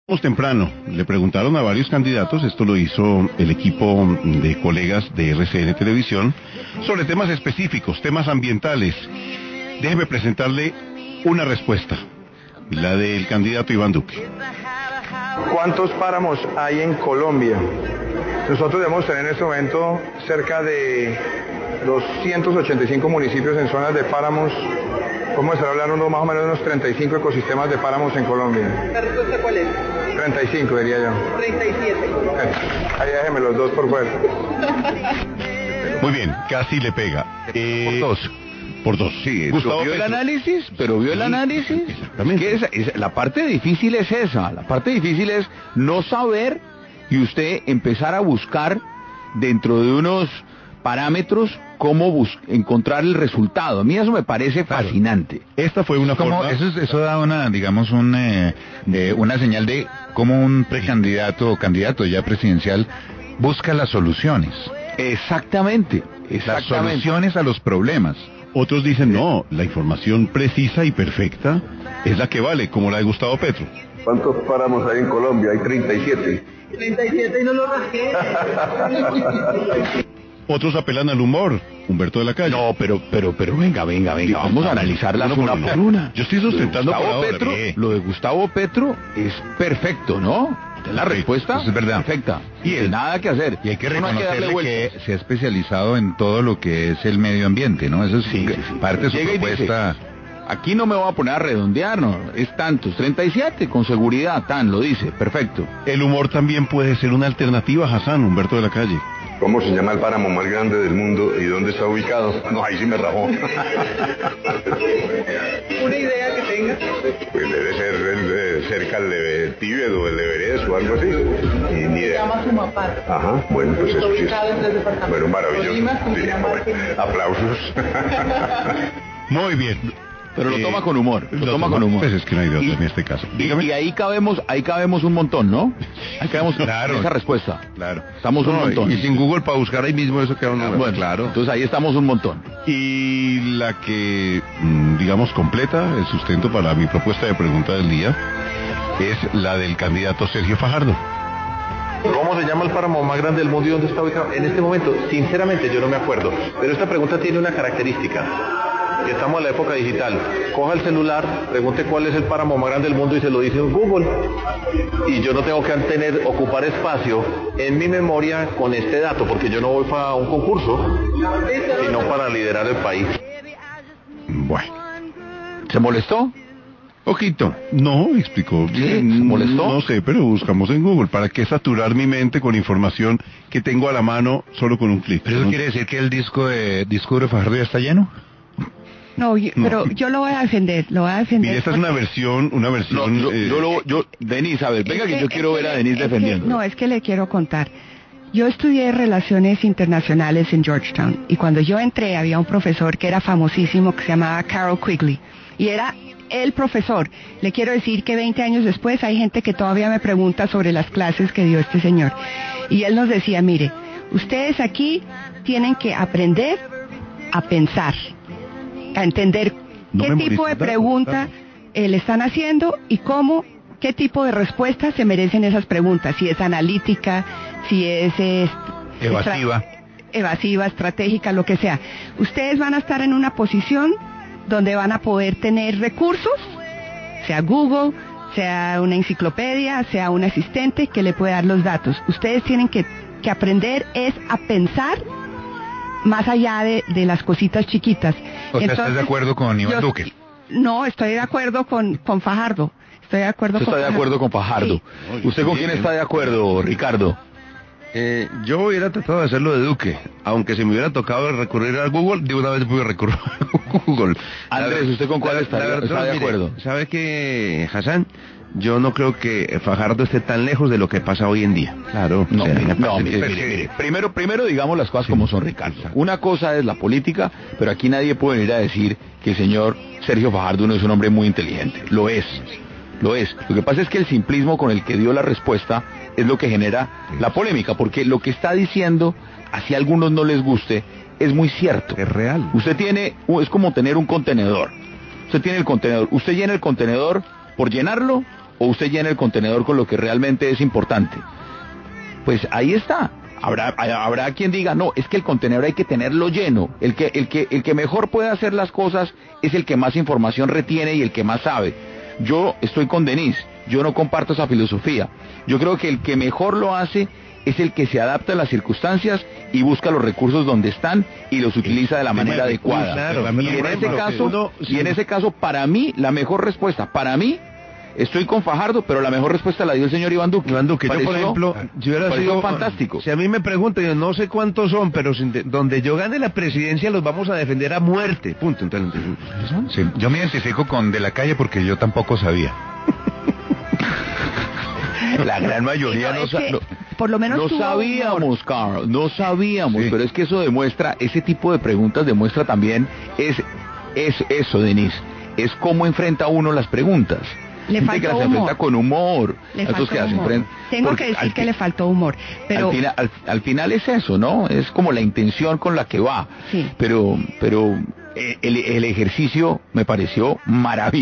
Temprano, le preguntaron a varios candidatos, esto lo hizo el equipo de colegas de RCN Televisión, sobre temas específicos, temas ambientales. Déjeme presentarle una respuesta, la del candidato Iván Duque. ¿Cuántos páramos hay en Colombia? Nosotros debemos tener en este momento cerca de 285 municipios en zonas de páramos. Vamos a estar hablando más o menos de unos 35 ecosistemas de páramos en Colombia. ¿La respuesta cuál es? 35 diría yo. 37. Ahí déjeme los dos por fuera. Muy bien, casi le pega. Por dos. Por dos, sí. Gustavo vio Petro. el análisis, pero vio el análisis. Exactamente. Es que la parte difícil es esa. La parte difícil es no saber y usted empezar a buscar dentro de unos parámetros cómo encontrar el resultado. A mí eso me parece fascinante. Esta fue una forma... Eso da una, digamos, una señal de cómo un precandidato o candidato ya presidencial busca las soluciones. Exactamente. Las soluciones a los problemas. Otros dicen, no, la información precisa y perfecta es la que vale, como la de Gustavo Petro. ¿Cuántos páramos hay en Colombia? Hay 37. 37 y no lo rasqué. Otros apelan al humor, Humberto de la Calle. No, pero venga, vamos a analizarlas una por una. Yo estoy sustentando por Gustavo ahora, Petro, bien. lo de Gustavo Petro es perfecto, ¿no? La respuesta es verdad. perfecta. Y nada que hacer. Y hay que No hay que darle reconocerle que vueltas. se ha especializado en todo lo que es el medio ambiente, ¿no? Eso es parte de su Llega y propuesta. dice, aquí no me voy a poner a redondear, no, es tantos, 37, con seguridad, lo dice, perfecto. El humor también puede ser una alternativa, Hassan, Humberto de la Calle. ¿Cómo se llama el páramo más grande del mundo y dónde está ubicado? No, ahí sí me rajó. Una idea que tenga. Pues debe ser cerca del Tíbet o el Everest o algo así. Y ni Se idea. llama Sumapar. Ajá, bueno, pues Está eso sí es. ubicado en 3 departamentos. Bueno, maravilloso. Tolima, Sí, Cundinamarca. bueno, aplausos. Muy bien. Pero lo toma con humor, lo toma con humor. Pues es que no hay de otra en este caso. Dígame. Y ahí cabemos un montón, ¿no? Ahí cabemos Claro. esa respuesta. Claro. Estamos un montón. Y sin Google para buscar ahí mismo eso queda uno. Bueno, claro. Entonces ahí estamos un montón. Y la que, digamos, completa el sustento para mi propuesta de pregunta del día es la del candidato Sergio Fajardo. ¿Cómo se llama el páramo más grande del mundo y dónde está ubicado? En este momento, sinceramente, yo no me acuerdo. Pero esta pregunta tiene una característica. Que estamos en la época digital. Coja el celular, pregunte cuál es el páramo más grande del mundo y se lo dice en Google. Y yo no tengo que ocupar espacio en mi memoria con este dato, porque yo no voy para un concurso, sino para liderar el país. Bueno, ¿Se molestó? ojito. No, explicó. ¿Sí? ¿Se molestó? No sé, pero buscamos en Google. ¿Para qué saturar mi mente con información que tengo a la mano solo con un clic? ¿Pero eso quiere decir que el disco de Fajardo ya está lleno? No, pero yo lo voy a defender, Mire, esta es una versión... Denise, a ver, venga que yo quiero ver a Denise es que- defendiendo. No, es que le quiero contar. Yo estudié Relaciones Internacionales en Georgetown y cuando yo entré había un profesor que era famosísimo que se llamaba Carol Quigley y era el profesor. Le quiero decir que 20 años después hay gente que todavía me pregunta sobre las clases que dio este señor. Y él nos decía, mire, ustedes aquí tienen que aprender a pensar, a entender No qué memoriza tipo de datos, pregunta le están haciendo y qué tipo de respuestas se merecen esas preguntas, si es analítica, si es evasiva, estratégica, lo que sea. Ustedes van a estar en una posición donde van a poder tener recursos, sea Google, sea una enciclopedia, sea un asistente que le puede dar los datos. Ustedes tienen que aprender es a pensar más allá de las cositas chiquitas. O sea, ¿estás de acuerdo con Iván Duque? No, estoy de acuerdo con Fajardo. Estoy de acuerdo ¿Usted con está de acuerdo con Fajardo? Sí. ¿Usted con quién está de acuerdo, Ricardo? Yo hubiera tratado de hacerlo de Duque, aunque si me hubiera tocado recurrir a Google, de una vez voy a recurrir a Google. Andrés, ¿usted con cuál está de acuerdo? ¿Sabe qué, Hassan? Yo no creo que Fajardo esté tan lejos de lo que pasa hoy en día. Claro. No, o sea, mire. Primero digamos las cosas como son, Ricardo. Una cosa es la política, pero aquí nadie puede venir a decir que el señor Sergio Fajardo no es un hombre muy inteligente. Lo es. Lo que pasa es que el simplismo con el que dio la respuesta es lo que genera la polémica, porque lo que está diciendo, así a algunos no les guste, es muy cierto. Es real. Usted es como tener un contenedor. Usted tiene el contenedor. ¿Usted llena el contenedor por llenarlo o usted llena el contenedor con lo que realmente es importante. Pues ahí está. Habrá quien diga, no, es que el contenedor hay que tenerlo lleno. El que mejor puede hacer las cosas es el que más información retiene y el que más sabe. Yo estoy con Denise, yo no comparto esa filosofía. Yo creo que el que mejor lo hace es el que se adapta a las circunstancias y busca los recursos donde están y los utiliza de la manera adecuada. Claro, y en ese caso, para mí, la mejor respuesta, estoy con Fajardo, pero la mejor respuesta la dio el señor Iván Duque. Yo, por ejemplo, yo hubiera sido fantástico. Si a mí me preguntan, yo no sé cuántos son, pero donde yo gane la presidencia los vamos a defender a muerte. Punto. Entonces, sí, yo me identifico con De la Calle porque yo tampoco sabía. La gran mayoría por lo menos no sabíamos, Carl, no sabíamos, sí. Pero es que eso demuestra, ese tipo de preguntas demuestra también, es eso, Denise, es cómo enfrenta uno las preguntas. Le faltó que las humor. Enfrenta con humor. Tengo que decir que le faltó humor. Pero al final es eso, ¿no? Es como la intención con la que va. Sí. Pero el ejercicio me pareció maravilloso.